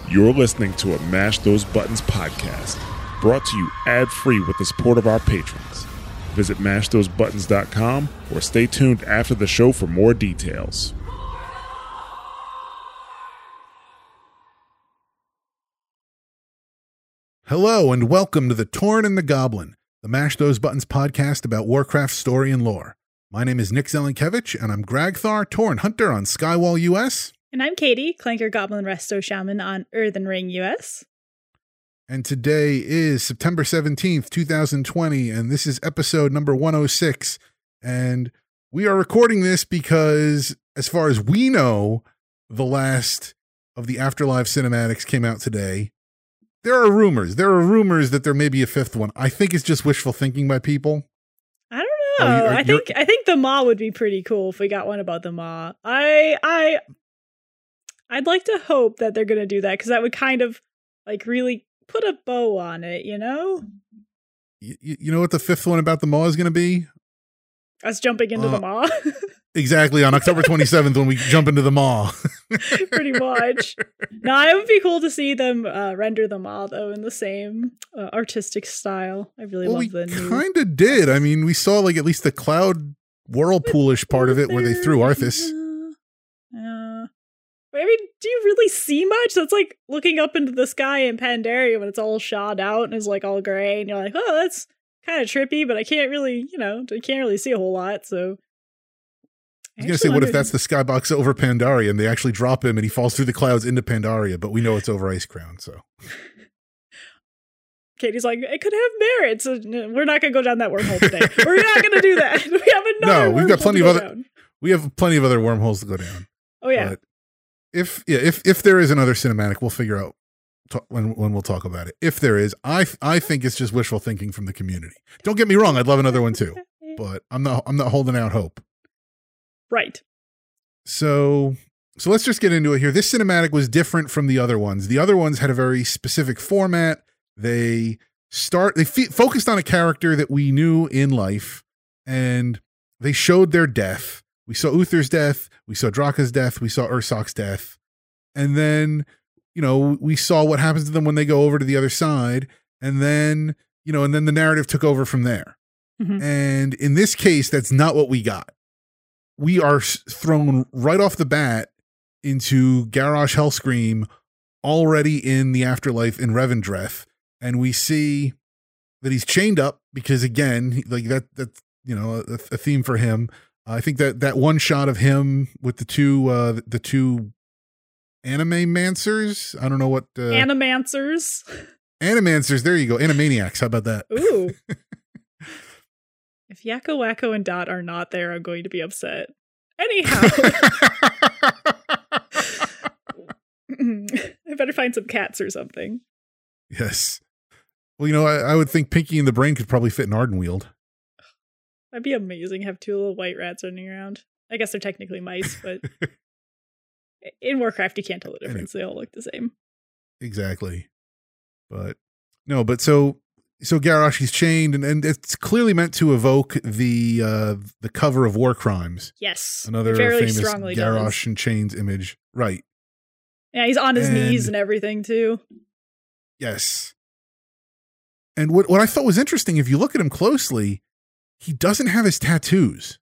You're listening to a Mash Those Buttons podcast, brought to you ad-free with the support of our patrons. Visit mashthosebuttons.com or stay tuned after the show for more details. Hello and welcome to The Torn and the Goblin, the Mash Those Buttons podcast about Warcraft story and lore. My name is Nick Zelenkevich, and I'm Gragthar, Torn Hunter on Skywall US. And I'm Katie, Clanker Goblin Resto Shaman on Earthen Ring US. And today is September 17th, 2020, and this is episode number 106. And we are recording this because, as far as we know, the last of the Afterlife cinematics came out today. There are rumors that there may be a fifth one. I think it's just wishful thinking by people. I don't know. I think the Maw would be pretty cool if we got one about the Maw. I'd like to hope that they're going to do that, because that would kind of like really put a bow on it, you know? You know what the fifth one about the Maw is going to be? Us jumping into the Maw. Exactly, on October 27th when we jump into the Maw. Pretty much. No, it would be cool to see them render the Maw, though, in the same artistic style. I really love the new... We kind of did. I mean, we saw like at least the cloud whirlpoolish part of it where they threw Arthas. I mean, do you really see much? That's like looking up into the sky in Pandaria when it's all shot out and it's like all gray, and you're like, oh, that's kind of trippy, but I can't really, I can't really see a whole lot, so... I was going to say, what if that's the skybox over Pandaria and they actually drop him and he falls through the clouds into Pandaria, but we know it's over Icecrown, so... Katie's like, it could have merit, so we're not going to go down that wormhole today. We're not going to do that. We have another we've got plenty of other... down. We have plenty of other wormholes to go down. Oh, yeah. But if there is another cinematic, we'll figure out when we'll talk about it. If there is, I think it's just wishful thinking from the community. Don't get me wrong, I'd love another one too, but I'm not holding out hope. Right. So let's just get into it here. This cinematic was different from the other ones. The other ones had a very specific format. They focused on a character that we knew in life, and they showed their death. We saw Uther's death, we saw Draka's death, we saw Ursoc's death, and then, we saw what happens to them when they go over to the other side, and then, and then the narrative took over from there. Mm-hmm. And in this case, that's not what we got. We are thrown right off the bat into Garrosh Hellscream already in the afterlife in Revendreth, and we see that he's chained up because, again, like that's a theme for him. I think that one shot of him with the two Animamancers. I don't know what Animancers. Animancers. There you go. Animaniacs. How about that? Ooh. If Yakko, Wacko, and Dot are not there, I'm going to be upset. Anyhow, I better find some cats or something. Yes. Well, I would think Pinky and the Brain could probably fit in Ardenweald. That'd be amazing. Have two little white rats running around. I guess they're technically mice, but in Warcraft, you can't tell the difference. They all look the same. Exactly. But so Garrosh, he's chained, and it's clearly meant to evoke the cover of War Crimes. Yes. Another famous Garrosh and chains image. Right. Yeah, he's on his knees and everything, too. Yes. And what I thought was interesting, if you look at him closely, he doesn't have his tattoos.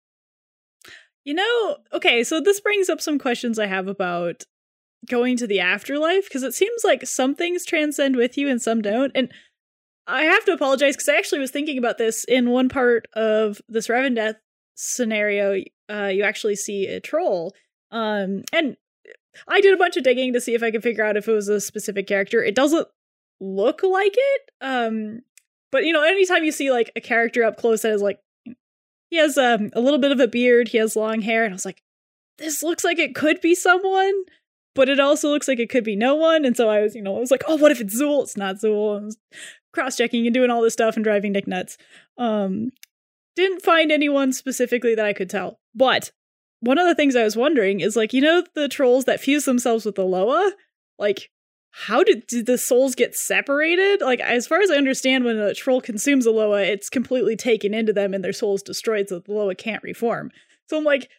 Okay, so this brings up some questions I have about going to the afterlife, because it seems like some things transcend with you and some don't. And I have to apologize, because I actually was thinking about this in one part of this Revendreth scenario. You actually see a troll. And I did a bunch of digging to see if I could figure out if it was a specific character. It doesn't look like it. But, anytime you see, like, a character up close that is, like, he has a little bit of a beard, he has long hair, and I was like, this looks like it could be someone, but it also looks like it could be no one, and so I was like, oh, what if it's Zool? It's not Zool. I was cross-checking and doing all this stuff and driving Nick nuts. Didn't find anyone specifically that I could tell, but one of the things I was wondering is, like, the trolls that fuse themselves with the Loa? Like, how did the souls get separated? Like, as far as I understand, when a troll consumes a Loa, it's completely taken into them and their soul's destroyed, so the Loa can't reform. So I'm like,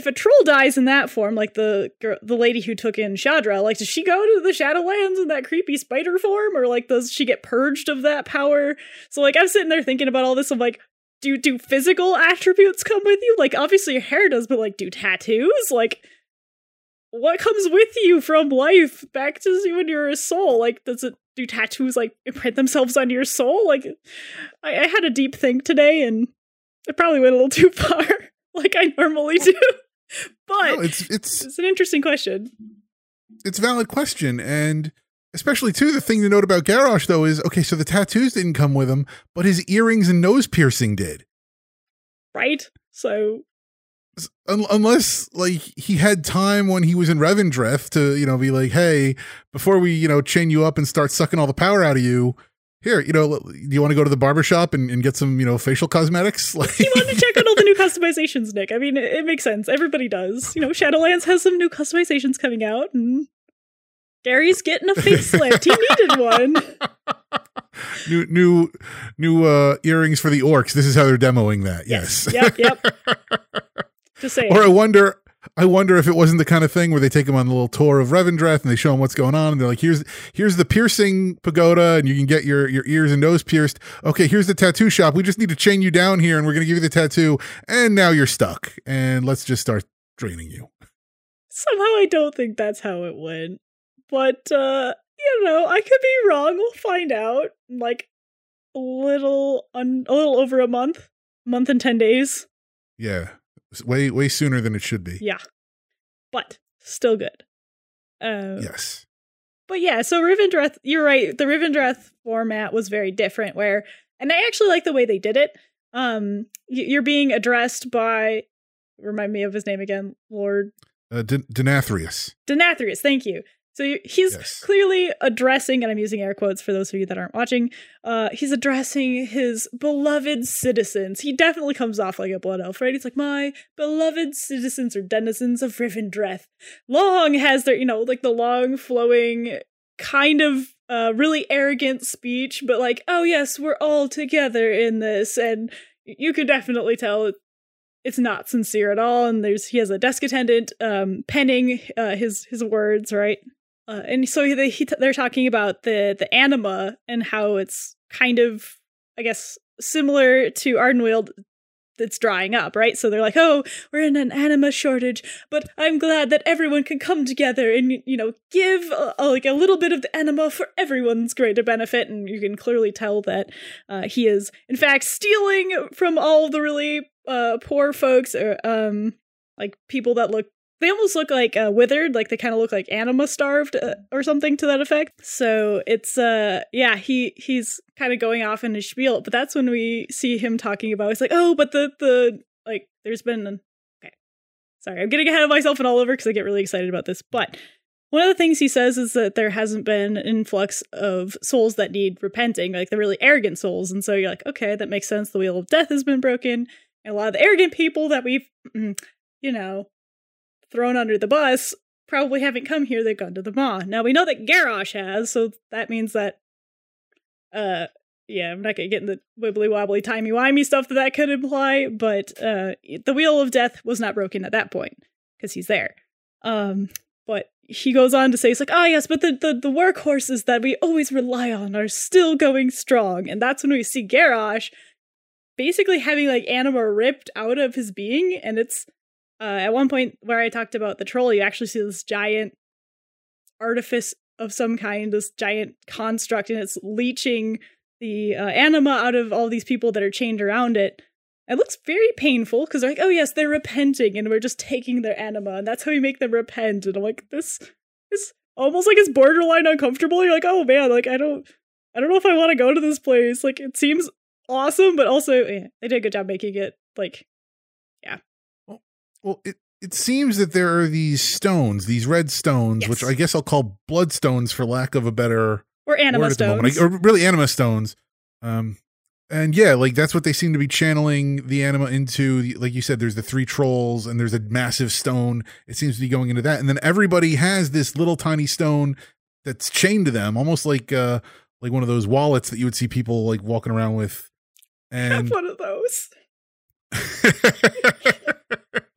if a troll dies in that form, like the lady who took in Shadra, like, does she go to the Shadowlands in that creepy spider form, or like does she get purged of that power? So like I'm sitting there thinking about all this. I'm like, do physical attributes come with you? Like obviously your hair does, but like do tattoos? Like what comes with you from life back to when you're a soul? Like do tattoos like imprint themselves on your soul? Like I had a deep think today and I probably went a little too far like I normally do. But no, it's an interesting question. It's a valid question, and especially, too, the thing to note about Garrosh, though, is, okay, so the tattoos didn't come with him, but his earrings and nose piercing did. Right? So... Unless, like, he had time when he was in Revendreth to, you know, be like, hey, before we, you know, chain you up and start sucking all the power out of you, here, you know, do you want to go to the barbershop and get some, you know, facial cosmetics? Like, you want to check out all the new customizations, Nick. I mean, it makes sense. Everybody does. You know, Shadowlands has some new customizations coming out, and Gary's getting a facelift. He needed one. New earrings for the orcs. This is how they're demoing that. Yes. Yep. Just saying. Or I wonder if it wasn't the kind of thing where they take him on a little tour of Revendreth and they show him what's going on, and they're like, here's the piercing pagoda, and you can get your ears and nose pierced. Okay, here's the tattoo shop. We just need to chain you down here, and we're going to give you the tattoo, and now you're stuck, and let's just start draining you. Somehow I don't think that's how it went. But, you know, I could be wrong. We'll find out in like a little over a month and 10 days. Yeah. Way sooner than it should be. Yeah. But still good. Yes. But yeah, so Rivendreth, you're right. The Rivendreth format was very different and I actually like the way they did it. You're being addressed by, remind me of his name again, Lord Denathrius. Denathrius, thank you. So he's clearly addressing, and I'm using air quotes for those of you that aren't watching, he's addressing his beloved citizens. He definitely comes off like a blood elf, right? He's like, my beloved citizens or denizens of Rivendreth. Long has their, you know, like the long flowing kind of really arrogant speech, but like, oh yes, we're all together in this. And you could definitely tell it's not sincere at all. And he has a desk attendant penning his words, right? And so they're talking about the anima and how it's kind of, I guess, similar to Ardenweald that's drying up, right? So they're like, oh, we're in an anima shortage, but I'm glad that everyone can come together and, you know, give like a little bit of the anima for everyone's greater benefit. And you can clearly tell that he is, in fact, stealing from all the really poor folks, or like people that they almost look like withered, like they kind of look like anima starved or something to that effect. So it's he's kind of going off in his spiel, but that's when we see him talking about, it's like, oh, but the like there's been okay, sorry, I'm getting ahead of myself and all over because I get really excited about this. But one of the things he says is that there hasn't been an influx of souls that need repenting, like the really arrogant souls. And so you're like, okay, that makes sense. The wheel of death has been broken, and a lot of the arrogant people that we've you know, thrown under the bus probably haven't come here. They've gone to the Maw. Now we know that Garrosh has, so that means that I'm not gonna get in the wibbly wobbly timey wimey stuff that could imply, but the wheel of death was not broken at that point because he's there. But he goes on to say, it's like, oh yes, but the workhorses that we always rely on are still going strong. And that's when we see Garrosh basically having like anima ripped out of his being, and it's at one point where I talked about the troll, you actually see this giant artifice of some kind, this giant construct, and it's leeching the anima out of all these people that are chained around it. It looks very painful because they're like, oh yes, they're repenting, and we're just taking their anima, and that's how we make them repent. And I'm like, this is almost like it's borderline uncomfortable. You're like, oh man, like I don't know if I want to go to this place. Like it seems awesome, but also they did a good job making it like, yeah. Well, it seems that there are these stones, these red stones, which I guess I'll call bloodstones for lack of a better or anima stones, or really anima stones. And yeah, like that's what they seem to be channeling the anima into. Like you said, there's the 3 trolls and there's a massive stone. It seems to be going into that. And then everybody has this little tiny stone that's chained to them, almost like one of those wallets that you would see people like walking around with. And I have one of those.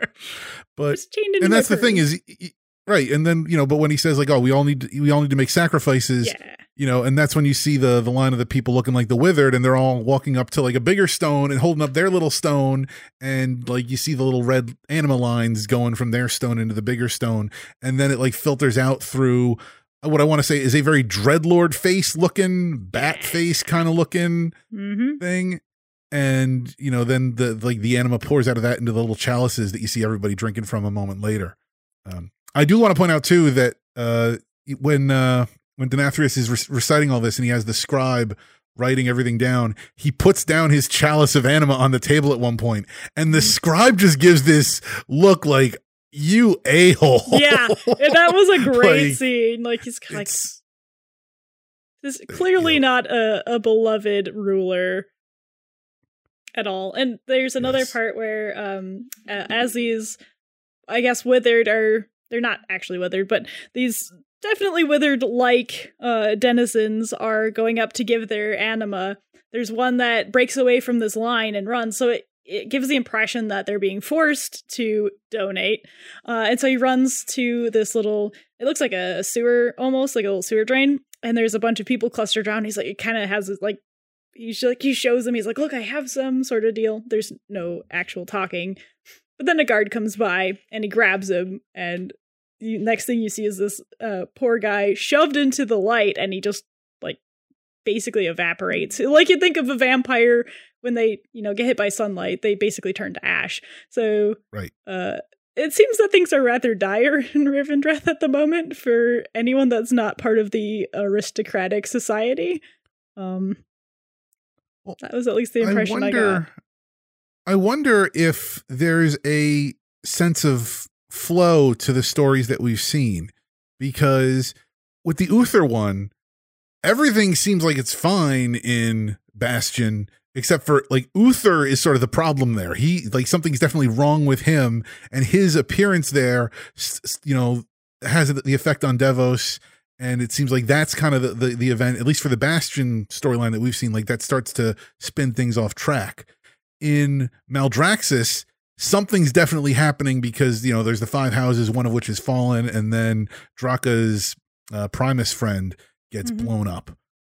But Just chained into and my that's the thing purse. is, right? And then but when he says like, "Oh, we all need to make sacrifices," Yeah. and that's when you see the line of the people looking like the withered, and they're all walking up to like a bigger stone and holding up their little stone, and like you see the little red anima lines going from their stone into the bigger stone, and then it like filters out through what I want to say is a very Dreadlord face looking, bat face kind of looking thing. And, then the anima pours out of that into the little chalices that you see everybody drinking from a moment later. I do want to point out too that when Denathrius is reciting all this and he has the scribe writing everything down, he puts down his chalice of anima on the table at one point, and the scribe just gives this look like, you a-hole. Yeah, and that was a great Like, scene. Like, he's like, this is clearly not a beloved ruler at all. And there's another part where as these, I guess, withered are, they're not actually withered, but these definitely withered like denizens are going up to give their anima, there's one that breaks away from this line and runs, so it gives the impression that they're being forced to donate, and so he runs to this little, it looks like a sewer, almost like a little sewer drain, and there's a bunch of people clustered around. He's like, it kind of has this like, he shows them, he's like, look, I have some sort of deal. There's no actual talking. But then a guard comes by and he grabs him, and the next thing you see is this poor guy shoved into the light, and he just like basically evaporates. Like you think of a vampire when they, get hit by sunlight, they basically turn to ash. So right. It seems that things are rather dire in Rivendreth at the moment for anyone that's not part of the aristocratic society. That was at least the impression I got. I wonder if there's a sense of flow to the stories that we've seen, because with the Uther one, everything seems like it's fine in Bastion, except for like Uther is sort of the problem there. He like something's definitely wrong with him, and his appearance there, has the effect on Devos. And it seems like that's kind of the event, at least for the Bastion storyline that we've seen, like that starts to spin things off track. In Maldraxxus, something's definitely happening because, there's the 5 houses, one of which is fallen, and then Draka's Primus friend gets blown up.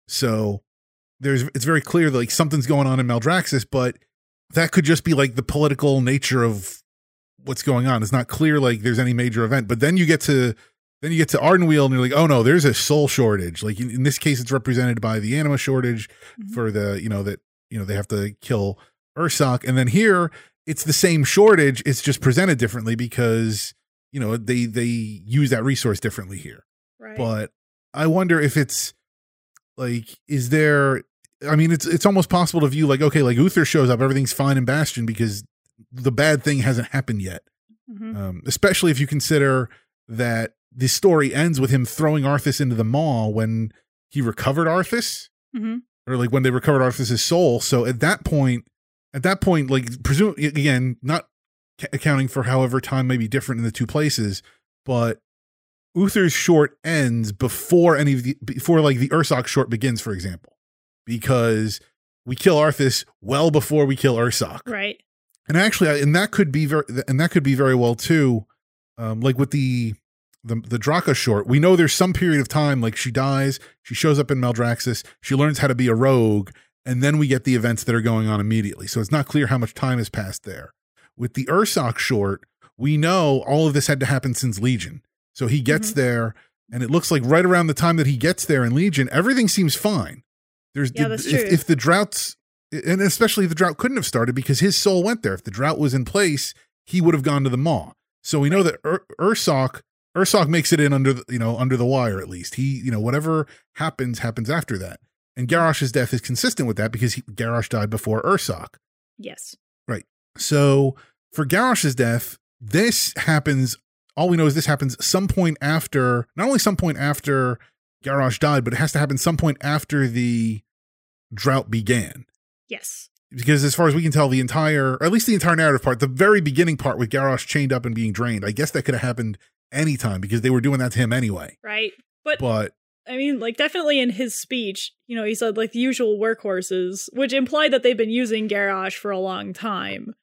So it's very clear that like something's going on in Maldraxxus, but that could just be like the political nature of what's going on. It's not clear like there's any major event, but then you get to Ardenweald and you're like, oh no, there's a soul shortage. Like in this case, it's represented by the anima shortage for the, they have to kill Ursoc. And then here it's the same shortage. It's just presented differently because, they use that resource differently here. Right. But I wonder if it's like, is there, I mean, it's almost possible to view like, okay, like Uther shows up, everything's fine in Bastion because the bad thing hasn't happened yet. Especially if you consider that the story ends with him throwing Arthas into the maw when he recovered Arthas, or like when they recovered Arthas's soul. So at that point, like presume again, not accounting for however time may be different in the two places, but Uther's short ends before like the Ursoc short begins, for example, because we kill Arthas well before we kill Ursoc, right? And actually, and that could be very well too, like with the Draka short, we know there's some period of time, like she dies, she shows up in Maldraxxus, she learns how to be a rogue, and then we get the events that are going on immediately. So it's not clear how much time has passed there. With the Ursoc short, we know all of this had to happen since Legion. So he gets there, and it looks like right around the time that he gets there in Legion, everything seems fine. That's true. If the droughts, and especially if the drought couldn't have started because his soul went there. If the drought was in place, he would have gone to the maw. So we know that Ursoc makes it in under the wire at least. He, whatever happens after that. And Garrosh's death is consistent with that because Garrosh died before Ursoc. Yes. Right. So for Garrosh's death, this happens, all we know is this happens some point after, not only some point after Garrosh died, but it has to happen some point after the drought began. Yes. Because as far as we can tell, the entire narrative part, the very beginning part with Garrosh chained up and being drained, I guess that could have happened anytime because they were doing that to him anyway. Right. But I mean, like, definitely in his speech, he said, like, the usual workhorses, which implied that they've been using Garrosh for a long time.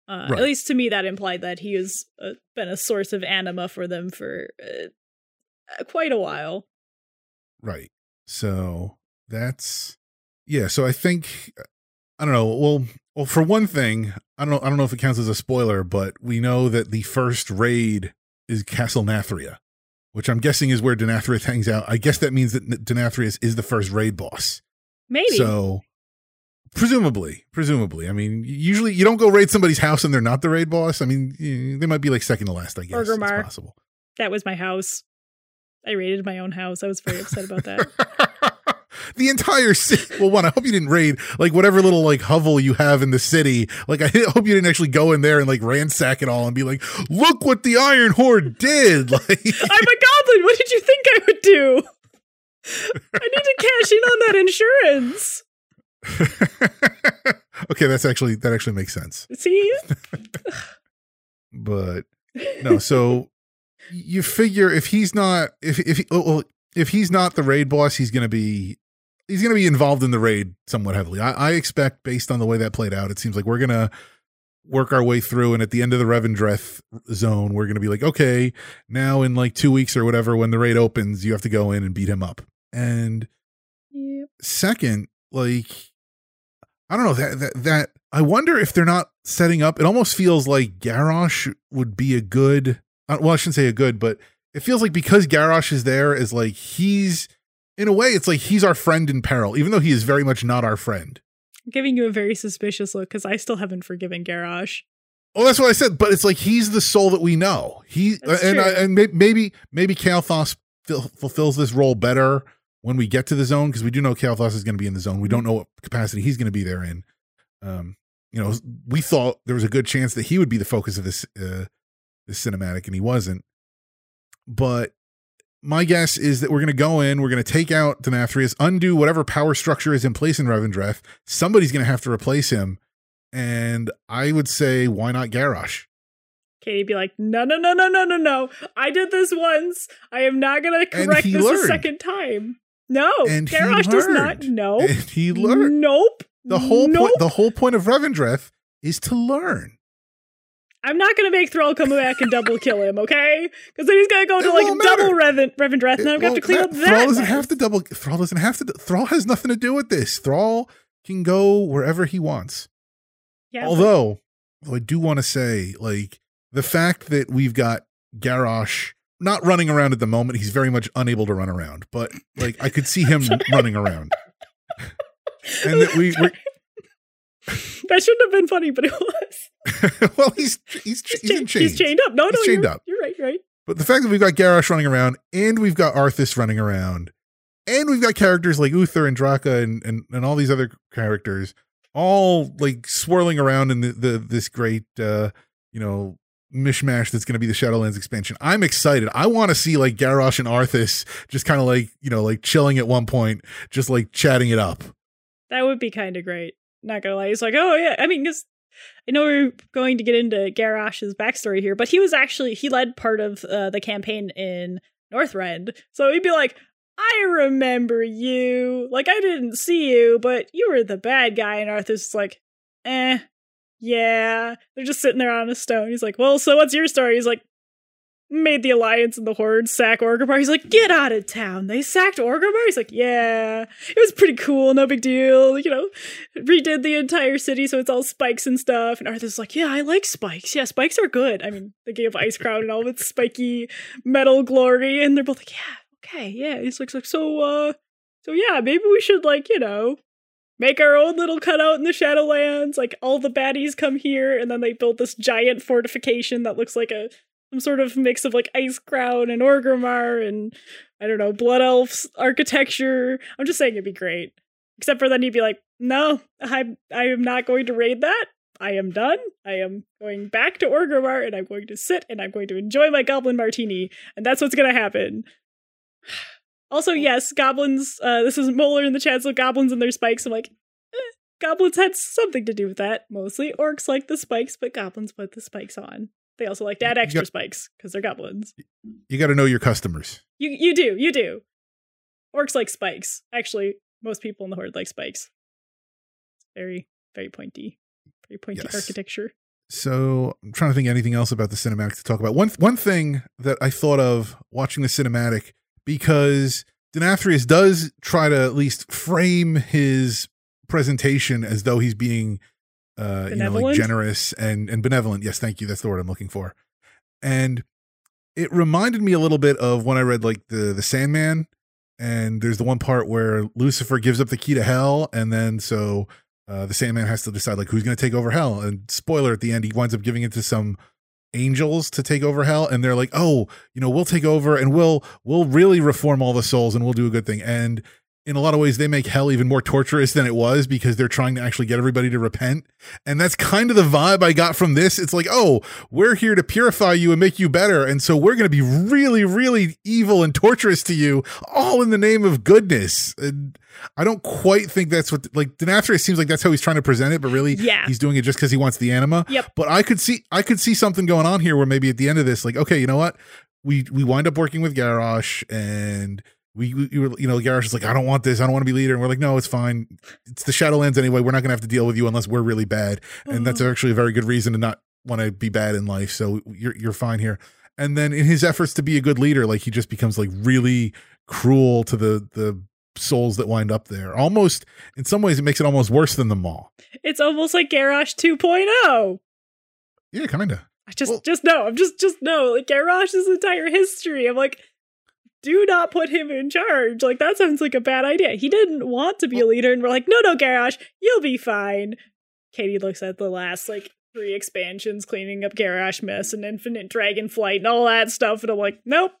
Right. At least to me, that implied that he has been a source of anima for them for quite a while. Right. So that's, yeah. So I think, I don't know. Well, for one thing, I don't know if it counts as a spoiler, but we know that the first raid is Castle Nathria, which I'm guessing is where Denathrius hangs out. I guess that means that Denathrius is the first raid boss. Maybe. So presumably. I mean, usually you don't go raid somebody's house and they're not the raid boss. I mean, they might be like second to last, I guess. Orgrimmar. It's possible. That was my house. I raided my own house. I was very upset about that. The entire city. Well, one, I hope you didn't raid like whatever little like hovel you have in the city. Like, I hope you didn't actually go in there and like ransack it all and be like, look what the Iron Horde did. Like, I'm a goblin. What did you think I would do? I need to cash in on that insurance. Okay, that actually makes sense. See? But no, so you figure if he's not if he's not the raid boss, he's gonna be involved in the raid somewhat heavily. I expect, based on the way that played out, it seems like we're gonna work our way through, and at the end of the Revendreth zone, we're gonna be like, okay, now in like 2 weeks or whatever, when the raid opens, you have to go in and beat him up. And second, like, I don't know, that I wonder if they're not setting up. It almost feels like Garrosh would be a good. Well, I shouldn't say a good, but it feels like because Garrosh is there, is like he's, in a way, it's like he's our friend in peril, even though he is very much not our friend. I'm giving you a very suspicious look because I still haven't forgiven Garrosh. Oh, that's what I said. But it's like he's the soul that we know. Maybe Kael'thas fulfills this role better when we get to the zone, because we do know Kael'thas is going to be in the zone. We don't know what capacity he's going to be there in. We thought there was a good chance that he would be the focus of this cinematic, and he wasn't. But my guess is that we're going to go in, we're going to take out Denathrius, undo whatever power structure is in place in Revendreth. Somebody's going to have to replace him. And I would say, why not Garrosh? Katie'd be like, no. I did this once. I am not going to correct this a second time. No, and Garrosh does not know. And he learned. Nope. The whole point of Revendreth is to learn. I'm not going to make Thrall come back and double kill him, okay? Because then he's going to go to like double Revendreth, and I'm going to have to clean up that. Thrall doesn't have to double. Thrall has nothing to do with this. Thrall can go wherever he wants. Yeah. Although I do want to say, like, the fact that we've got Garrosh not running around at the moment, he's very much unable to run around, but like I could see him running around. And that that shouldn't have been funny, but it was. Well, he's in chains. He's chained up. No, chained up. You're right. But the fact that we've got Garrosh running around, and we've got Arthas running around, and we've got characters like Uther and Draka and all these other characters, all like swirling around in this great mishmash that's going to be the Shadowlands expansion. I'm excited. I want to see like Garrosh and Arthas just kind of like chilling at one point, just like chatting it up. That would be kind of great. Not gonna lie. He's like, oh yeah. I mean, because I know we're going to get into Garrosh's backstory here, but he led part of the campaign in Northrend. So he'd be like, I remember you. Like, I didn't see you, but you were the bad guy. And Arthas is like, yeah. They're just sitting there on a stone. He's like, well, so what's your story? He's like, made the Alliance and the Horde sack Orgrimmar. He's like, get out of town. They sacked Orgrimmar? He's like, yeah. It was pretty cool. No big deal. Redid the entire city so it's all spikes and stuff. And Arthur's like, yeah, I like spikes. Yeah, spikes are good. I mean, they gave Icecrown and all of its spiky metal glory. And they're both like, yeah, okay, yeah. He's like, so yeah, maybe we should make our own little cutout in the Shadowlands. Like, all the baddies come here, and then they build this giant fortification that looks like some sort of mix of like Icecrown and Orgrimmar and I don't know, Blood Elves architecture. I'm just saying it'd be great. Except for then he'd be like, no, I am not going to raid that. I am done. I am going back to Orgrimmar, and I'm going to sit and I'm going to enjoy my goblin martini. And that's what's going to happen. Also, yes, goblins, this is Molar in the chat, so goblins and their spikes. I'm like, goblins had something to do with that, mostly. Orcs like the spikes, but goblins put the spikes on. They also like to add extra spikes, because they're goblins. You got to know your customers. You do. Orcs like spikes. Actually, most people in the Horde like spikes. It's very, very pointy. Very pointy architecture. So I'm trying to think of anything else about the cinematic to talk about. One thing that I thought of watching the cinematic, because Denathrius does try to at least frame his presentation as though he's being like generous and benevolent. Yes, thank you. That's the word I'm looking for. And it reminded me a little bit of when I read like the Sandman, and there's the one part where Lucifer gives up the key to hell, and then so the Sandman has to decide like who's going to take over hell. And spoiler, at the end, he winds up giving it to some angels to take over hell, and they're like, oh, we'll take over and we'll really reform all the souls and we'll do a good thing. And in a lot of ways, they make hell even more torturous than it was, because they're trying to actually get everybody to repent. And that's kind of the vibe I got from this. It's like, oh, we're here to purify you and make you better. And so we're going to be really, really evil and torturous to you, all in the name of goodness. And I don't quite think that's what, like, Denathrius seems like that's how he's trying to present it, but really he's doing it just because he wants the anima. Yep. But I could see something going on here where maybe at the end of this, like, okay, you know what? We wind up working with Garrosh, and we Garrosh is like, I don't want this. I don't want to be leader. And we're like, no, it's fine. It's the Shadowlands anyway. We're not going to have to deal with you unless we're really bad. And that's actually a very good reason to not want to be bad in life. So you're fine here. And then in his efforts to be a good leader, like he just becomes like really cruel to the souls that wind up there. Almost in some ways, it makes it almost worse than the Maw. It's almost like Garrosh 2.0. Yeah, kind of. I just know, like Garrosh's entire history. I'm like, do not put him in charge. Like, that sounds like a bad idea. He didn't want to be a leader, and we're like, no, Garrosh, you'll be fine. Katie looks at the last, 3 expansions, cleaning up Garrosh mess and Infinite Dragonflight and all that stuff, and I'm like, nope,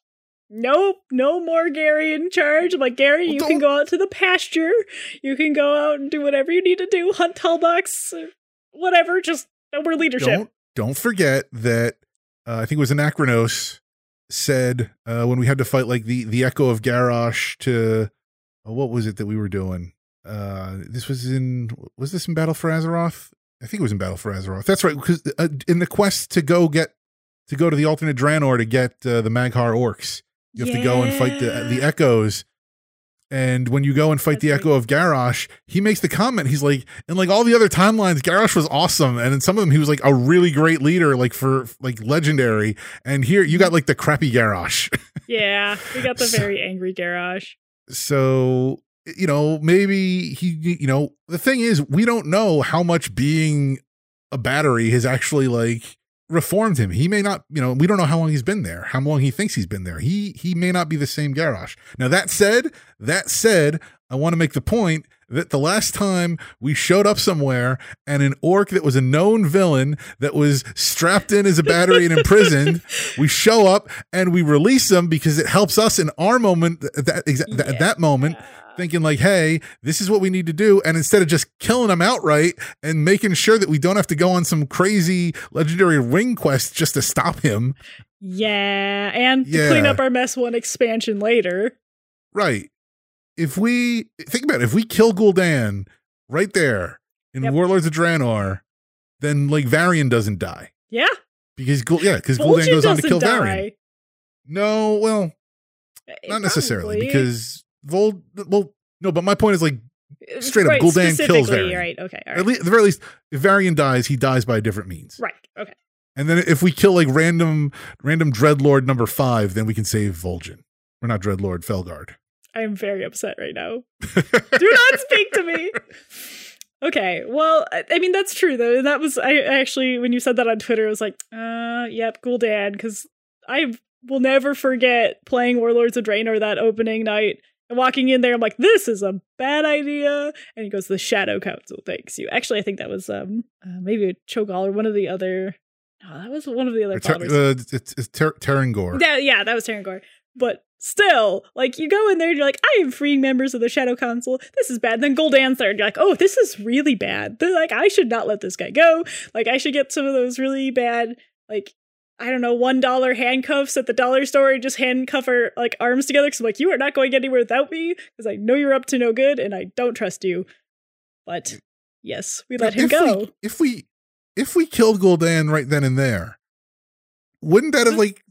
no more Gary in charge. I'm like, Gary, you can go out to the pasture. You can go out and do whatever you need to do, hunt Tullbucks, whatever, just no more leadership. Don't forget that, I think it was Anachronos said when we had to fight like the Echo of Garrosh to what was it that we were doing? Was this in Battle for Azeroth? I think it was in Battle for Azeroth. That's right, because in the quest to go to the alternate Draenor to get the Mag'har orcs, you have to go and fight the Echoes. And when you go and fight the Echo of Garrosh, he makes the comment. He's like, in like all the other timelines, Garrosh was awesome, and in some of them, he was like a really great leader, like for like legendary. And here, you got like the crappy Garrosh. Yeah, we got the very angry Garrosh. So maybe he, the thing is, we don't know how much being a battery has actually like reformed him. He may not, we don't know how long he's been there, how long he thinks he's been there. He may not be the same Garrosh. Now that said, I want to make the point that the last time we showed up somewhere and an orc that was a known villain that was strapped in as a battery and imprisoned, we show up and we release them because it helps us in our moment at that moment, thinking like, hey, this is what we need to do. And instead of just killing them outright and making sure that we don't have to go on some crazy legendary ring quest just to stop him. Yeah. And to clean up our mess 1 expansion later. Right. If we think about it, if we kill Gul'dan right there in Warlords of Draenor, then like Varian doesn't die. Yeah. Because Gul'dan goes on to kill Varian. No, well, not necessarily, because no, but my point is like straight up, Gul'dan kills Varian. Right, okay, all right. At the very least, if Varian dies, he dies by a different means. Right, okay. And then if we kill like random Dreadlord number 5, then we can save Vol'jin. Or not Dreadlord, Felguard. I am very upset right now. Do not speak to me. Okay, well, I mean, that's true, though. That was, I actually, when you said that on Twitter, I was like, yep, Gul'dan, because I will never forget playing Warlords of Draenor that opening night and walking in there. I'm like, this is a bad idea. And he goes, the Shadow Council thanks you. Actually, I think that was maybe a Cho'Gall or one of the other. No, that was one of the other followers. It's Terrangor. Yeah, that was Terrangor. But still, like, you go in there and you're like, I am freeing members of the Shadow Council. This is bad. And then Gul'dan's there and you're like, oh, this is really bad. They're like, I should not let this guy go. Like, I should get some of those really bad, like, I don't know, $1 handcuffs at the dollar store and just handcuff our like arms together. Because I'm like, you are not going anywhere without me because I know you're up to no good and I don't trust you. But yes, we let him go. If we killed Gul'dan right then and there, wouldn't that have like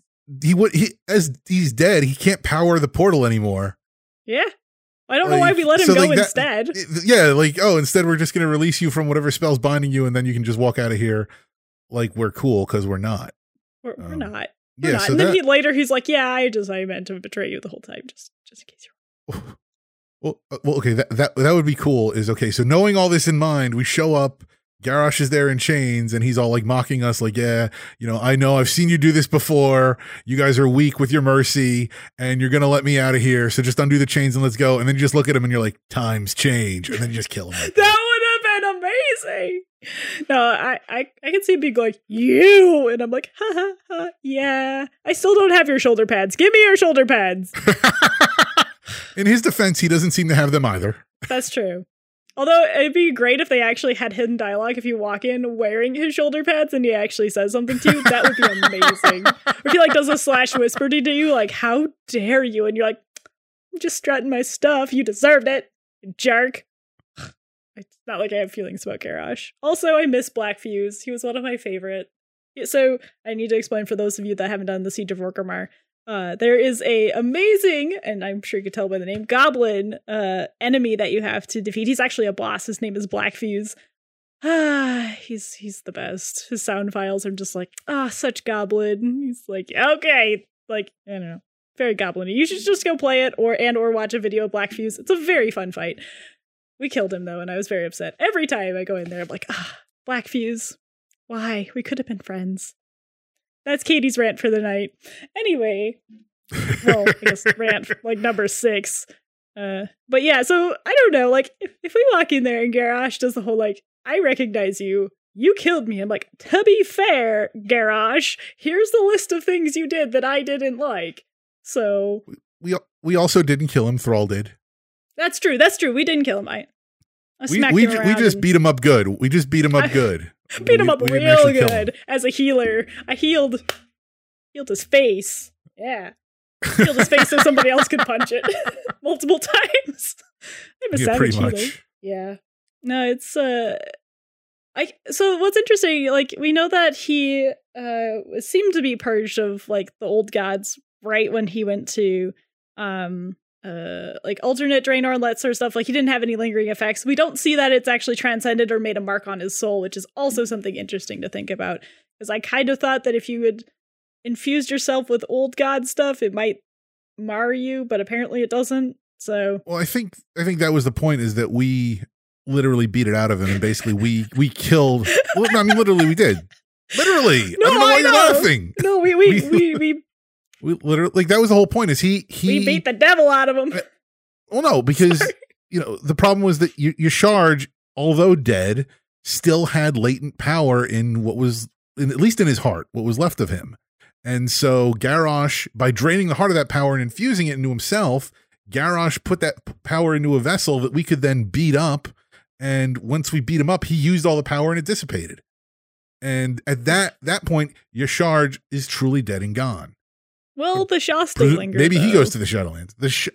as he's dead, he can't power the portal anymore. Yeah. I don't know why we let him go like instead. Yeah, like, instead we're just going to release you from whatever spell's binding you and then you can just walk out of here. like we're cool because we're not. We're not. Yeah. Not. So And then that, later he's like, yeah, I meant to betray you the whole time, just in case you're. well, okay. That would be cool. Is okay. So knowing all this in mind, we show up. Garrosh is there in chains, and he's all like mocking us, like, yeah, I know I've seen you do this before. You guys are weak with your mercy, and you're gonna let me out of here. So just undo the chains and let's go. And then you just look at him and you're like, times change, and then you just kill him. Like that would have been amazing. No, I can see him being like, you, and I'm like, ha ha ha, yeah. I still don't have your shoulder pads. Give me your shoulder pads. In his defense, he doesn't seem to have them either. That's true. Although it'd be great if they actually had hidden dialogue if you walk in wearing his shoulder pads and he actually says something to you. That would be amazing. Or if he like does a slash whisper to you, like, how dare you? And you're like, I'm just strutting my stuff. You deserved it, you jerk. It's not like I have feelings about Garrosh. Also, I miss Black Fuse. He was one of my favorite. So I need to explain for those of you that haven't done the Siege of Orgrimmar. There is a amazing, and I'm sure you could tell by the name, goblin enemy that you have to defeat. He's actually a boss. His name is Black Fuse. He's the best. His sound files are just like, such goblin. He's like, okay, like, I don't know, very goblin-y. You should just go play it or watch a video of Black Fuse. It's a very fun fight. We killed him though, and I was very upset. Every time I go in there, I'm like, Black Fuse. Why? We could have been friends. That's Katie's rant for the night. Anyway, well, I guess rant like number 6. But yeah, so I don't know, like if we walk in there and Garrosh does the whole like, I recognize you, you killed me. I'm like, to be fair, Garrosh, here's the list of things you did that I didn't like. So we also didn't kill him. Thrall did. That's true. We didn't kill him. We just beat him up good. We just beat him up good. Beat him up real good as a healer. I healed his face. Yeah. Healed his face so somebody else could punch it multiple times. I'm a savage healer. Much. Yeah. No, it's so what's interesting, like we know that he seemed to be purged of like the old gods right when he went to like alternate Draenor and that sort of stuff. Like he didn't have any lingering effects. We don't see that it's actually transcended or made a mark on his soul, which is also something interesting to think about. Because I kind of thought that if you had infused yourself with old god stuff, it might mar you, but apparently it doesn't. So well, I think that was the point, is that we literally beat it out of him, and basically we killed. Well, I mean, literally we did. Literally, no, I don't know why you're laughing. No, we literally, like, that was the whole point, is we beat the devil out of him. Well, no, because the problem was that your Charge, although dead, still had latent power in what was, at least in his heart, what was left of him. And so Garrosh, by draining the heart of that power and infusing it into himself, Garrosh put that power into a vessel that we could then beat up. And once we beat him up, he used all the power and it dissipated. And at that point, your Charge is truly dead and gone. Well, the Shah still lingers. Maybe he goes to the Shadowlands.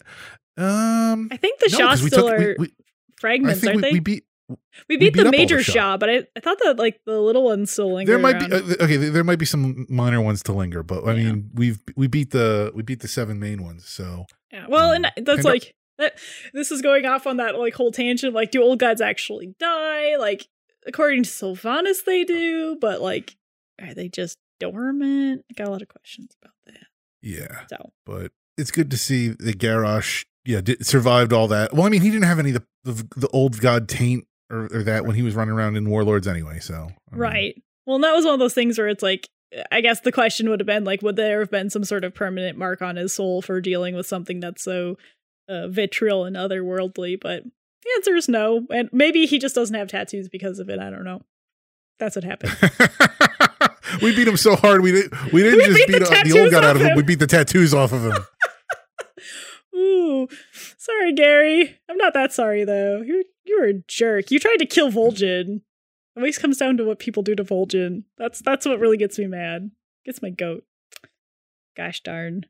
I think the Shah still are fragments, aren't they? We beat the major Shah, but I thought that like the little ones still linger. There might be there might be some minor ones to linger, but I mean we beat the 7 main ones. So yeah, well, and that's like that. This is going off on that like whole tangent. Like, do old gods actually die? Like, according to Sylvanas, they do, but like, are they just dormant? I got a lot of questions about that. Yeah, but it's good to see that Garrosh, survived all that. Well, I mean, he didn't have any of the old god taint or that when he was running around in Warlords anyway. So right. Well, and that was one of those things where it's like, I guess the question would have been like, would there have been some sort of permanent mark on his soul for dealing with something that's so vitriol and otherworldly? But the answer is no, and maybe he just doesn't have tattoos because of it. I don't know. That's what happened. We beat him so hard we didn't just beat the old god out of him. We beat the tattoos off of him. Ooh, sorry, Gary. I'm not that sorry though. You're a jerk. You tried to kill Vol'jin. It always comes down to what people do to Vol'jin. That's what really gets me mad. Gets my goat. Gosh darn.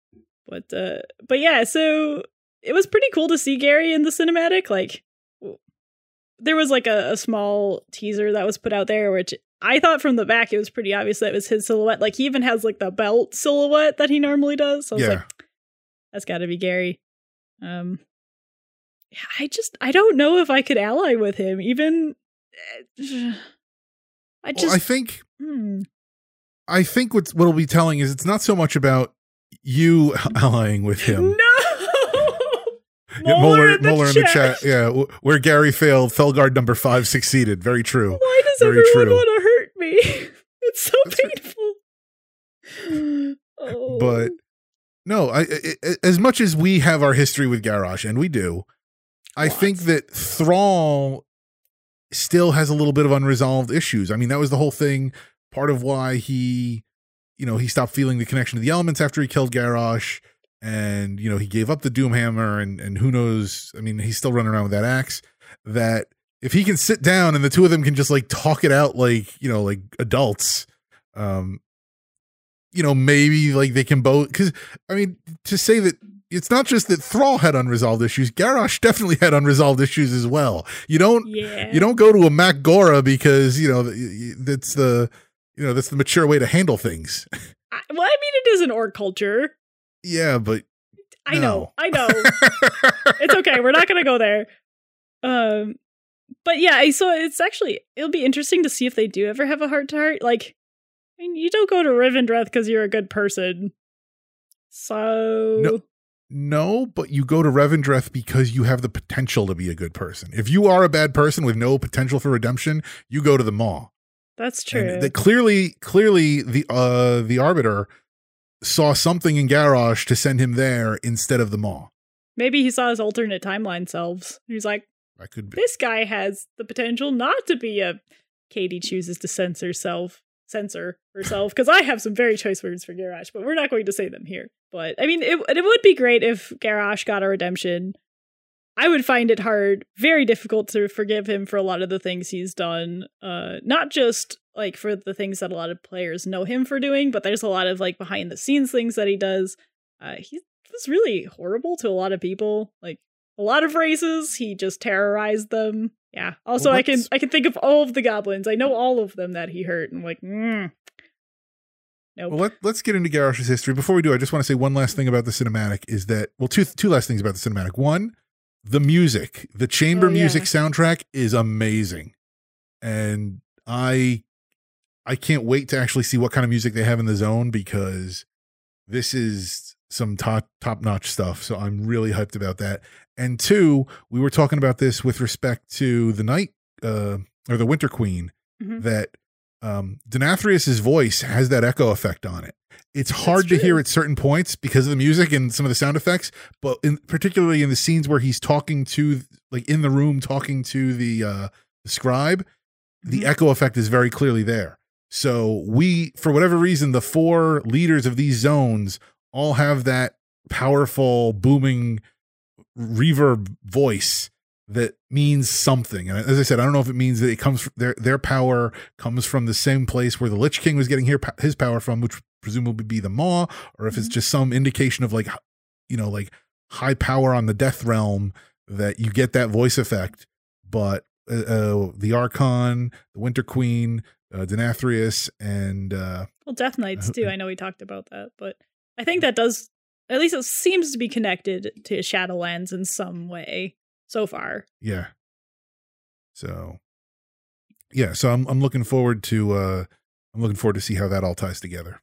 But yeah, so it was pretty cool to see Gary in the cinematic. Like, there was like a small teaser that was put out there, which I thought from the back it was pretty obvious that it was his silhouette. Like, he even has like the belt silhouette that he normally does. So I was like, that's got to be Gary. I don't know if I could ally with him. Even I think what'll be telling is it's not so much about you allying with him. No, Moeller in the chat. Yeah, where Gary failed, Felgard number 5 succeeded. Very true. Why does everyone want to hurt me? It's so painful. But no, as much as we have our history with Garrosh, and we do, I think that Thrall still has a little bit of unresolved issues. I mean, that was the whole thing. Part of why he stopped feeling the connection to the elements after he killed Garrosh. And, he gave up the Doomhammer and who knows, I mean, he's still running around with that axe, that if he can sit down and the two of them can just like talk it out, like adults, maybe like they can both, because I mean, to say that it's not just that Thrall had unresolved issues, Garrosh definitely had unresolved issues as well. You don't go to a Mac Gora because, that's the mature way to handle things. Well, I mean, it is an orc culture. Yeah, but I know. It's okay. We're not going to go there. But yeah, so it'll be interesting to see if they do ever have a heart-to-heart. Like, I mean, you don't go to Rivendreth because you're a good person. So no, but you go to Revendreth because you have the potential to be a good person. If you are a bad person with no potential for redemption, you go to the Maw. That's true. And clearly, the Arbiter saw something in Garrosh to send him there instead of the Maw. Maybe he saw his alternate timeline selves. He's like, that could be. This guy has the potential not to be a Katie chooses to censor herself, because I have some very choice words for Garrosh, but we're not going to say them here. But I mean, it would be great if Garrosh got a redemption. I would find it very difficult to forgive him for a lot of the things he's done. Not just like for the things that a lot of players know him for doing, but there's a lot of like behind the scenes things that he does. He was really horrible to a lot of people. Like a lot of races, he just terrorized them. Yeah. Also, I can think of all of the goblins. I know all of them that he hurt. And like, nope. Well, let's get into Garrosh's history. Before we do, I just want to say one last thing about the cinematic is that, well, two last things about the cinematic. One, the music, the chamber music soundtrack is amazing. And I can't wait to actually see what kind of music they have in the zone, because this is some top-notch stuff. So I'm really hyped about that. And two, we were talking about this with respect to the Night or the Winter Queen, that Denathrius's voice has that echo effect on it. It's hard to hear at certain points because of the music and some of the sound effects, but particularly in the scenes where he's talking to, like in the room, talking to the scribe, the echo effect is very clearly there. So for whatever reason, the 4 leaders of these zones all have that powerful, booming reverb voice that means something. And as I said, I don't know if it means that it comes from their power comes from the same place where the Lich King was getting his power from, which presumably be the Maw, or if it's just some indication of like high power on the Death Realm that you get that voice effect. But the Archon, the Winter Queen, Denathrius, and Death Knights too. I know we talked about that, but I think that does, at least it seems to be connected to Shadowlands in some way so far. Yeah. So I'm looking forward to see how that all ties together.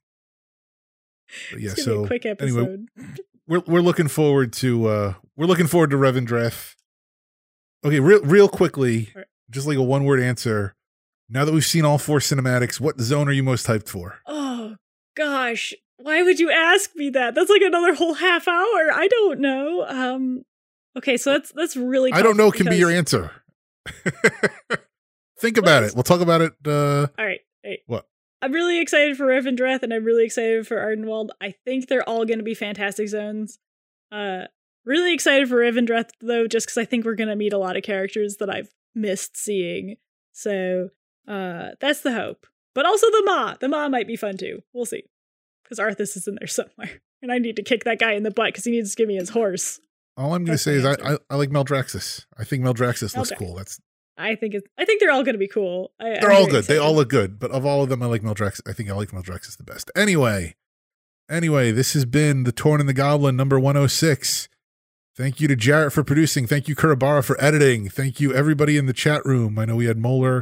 But yeah, so a quick episode. Anyway, we're looking forward to Revendreth. Okay, real quickly, just like a one-word answer. Now that we've seen all 4 cinematics, what zone are you most hyped for? Oh gosh, why would you ask me that? That's like another whole half hour. I don't know. Okay, so that's really tough. I don't know can be your answer. Think about it. We'll talk about it. All right. What? I'm really excited for Revendreth, and I'm really excited for Ardenwald. I think they're all going to be fantastic zones. Really excited for Revendreth, though, just because I think we're going to meet a lot of characters that I've missed seeing. So that's the hope. But also the Maw. The Maw might be fun, too. We'll see. Because Arthas is in there somewhere. And I need to kick that guy in the butt because he needs to give me his horse. All I'm going to say is I like Maldraxxus. I think Maldraxxus looks cool. I think they're all going to be cool. They're all good. They all look good. But of all of them, I like Maldraxxus. I think I like Maldraxxus the best. Anyway, this has been The Torn and the Goblin, number 106. Thank you to Jarrett for producing. Thank you, Kurabara, for editing. Thank you, everybody in the chat room. I know we had Moeller,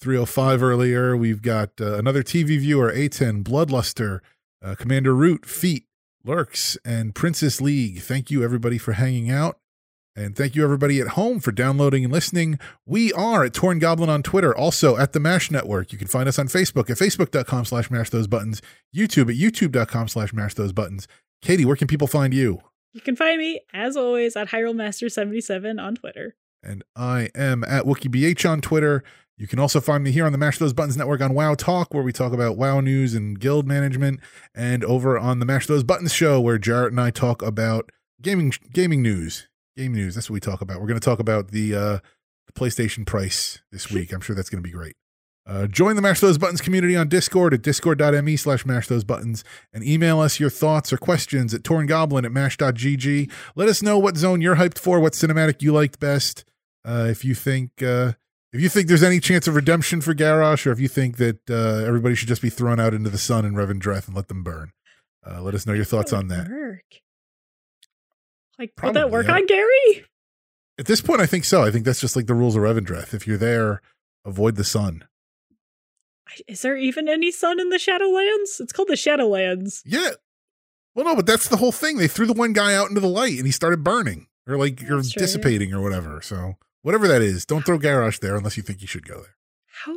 305 earlier. We've got another TV viewer, A10, Bloodluster, Commander Root, Feet, Lurks, and Princess League. Thank you, everybody, for hanging out. And thank you, everybody at home, for downloading and listening. We are at Torn Goblin on Twitter, also at the MASH Network. You can find us on Facebook at facebook.com/mashthosebuttons, YouTube at youtube.com/mashthosebuttons. Katie, where can people find you? You can find me, as always, at HyroMaster77 on Twitter. And I am at WookieBH on Twitter. You can also find me here on the Mash Those Buttons Network on WoW Talk, where we talk about WoW news and guild management, and over on the Mash Those Buttons show, where Jarrett and I talk about gaming news. Game news, that's what we talk about. We're going to talk about the PlayStation price this week. I'm sure that's going to be great. Join the Mash Those Buttons community on Discord at discord.me/mashthosebuttons, and email us your thoughts or questions at torngoblin@mash.gg. Let us know what zone you're hyped for, what cinematic you liked best. If you think there's any chance of redemption for Garrosh, or if you think that everybody should just be thrown out into the sun in Revendreth and let them burn. Let us know your thoughts on that. Like, will that work on Gary? At this point, I think so. I think that's just like the rules of Revendreth. If you're there, avoid the sun. Is there even any sun in the Shadowlands? It's called the Shadowlands. Yeah. Well, no, but that's the whole thing. They threw the one guy out into the light and he started burning, or like you're dissipating or whatever. So whatever that is, don't throw Garrosh there unless you think you should go there. How?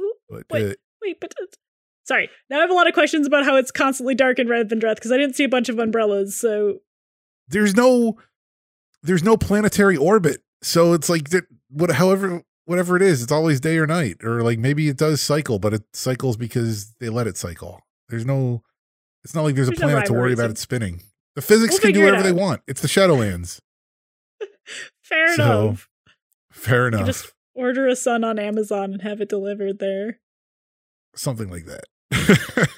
Sorry. Now I have a lot of questions about how it's constantly dark in Revendreth because I didn't see a bunch of umbrellas. So there's no planetary orbit, so it's like whatever it is, it's always day or night, or like maybe it does cycle, but it cycles because they let it cycle. It's not like there's a planet to worry about it spinning. The physics can do whatever they want. It's the Shadowlands. Fair enough. Fair enough. You just order a sun on Amazon and have it delivered there. Something like that.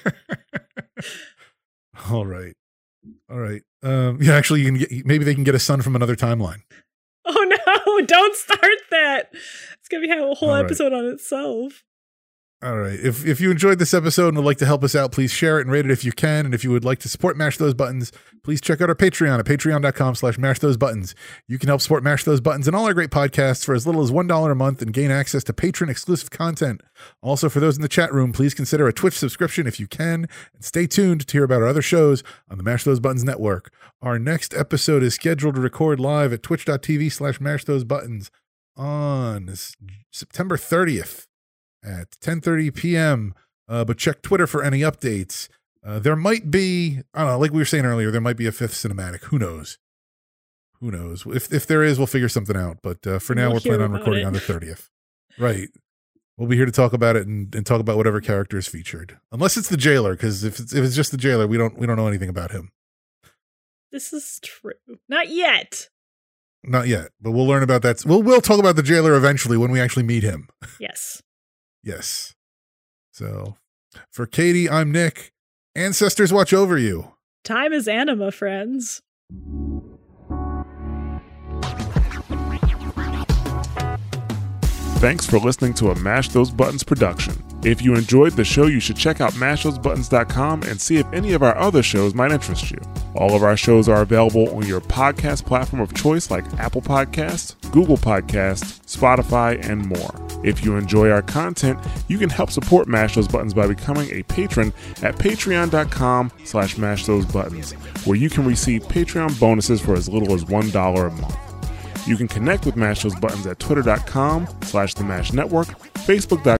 All right. Yeah, actually, maybe they can get a son from another timeline. Oh no! Don't start that. It's gonna be a whole episode on itself. All right. If you enjoyed this episode and would like to help us out, please share it and rate it if you can. And if you would like to support Mash Those Buttons, please check out our Patreon at patreon.com/mashthosebuttons. You can help support Mash Those Buttons and all our great podcasts for as little as $1 a month and gain access to patron exclusive content. Also, for those in the chat room, please consider a Twitch subscription if you can. And stay tuned to hear about our other shows on the Mash Those Buttons network. Our next episode is scheduled to record live at twitch.tv/mashthosebuttons on September 30th. At 10:30 p.m. But check Twitter for any updates. There might be, I don't know, like we were saying earlier, there might be a fifth cinematic. Who knows? If there is, we'll figure something out. But for now, we're planning on recording on the 30th. Right. We'll be here to talk about it and talk about whatever character is featured. Unless it's the jailer, because if it's just the jailer, we don't know anything about him. This is true. Not yet. Not yet, but we'll learn about that. We'll talk about the jailer eventually when we actually meet him. Yes. Yes. So, for Katie, I'm Nick. Ancestors watch over you. Time is anima, friends. Thanks for listening to a Mash Those Buttons production. If you enjoyed the show, you should check out mashthosebuttons.com and see if any of our other shows might interest you. All of our shows are available on your podcast platform of choice like Apple Podcasts, Google Podcasts, Spotify, and more. If you enjoy our content, you can help support Mash Those Buttons by becoming a patron at patreon.com/mashthosebuttons, where you can receive Patreon bonuses for as little as $1 a month. You can connect with Mash Those Buttons at twitter.com/the Mash Network, Facebook.com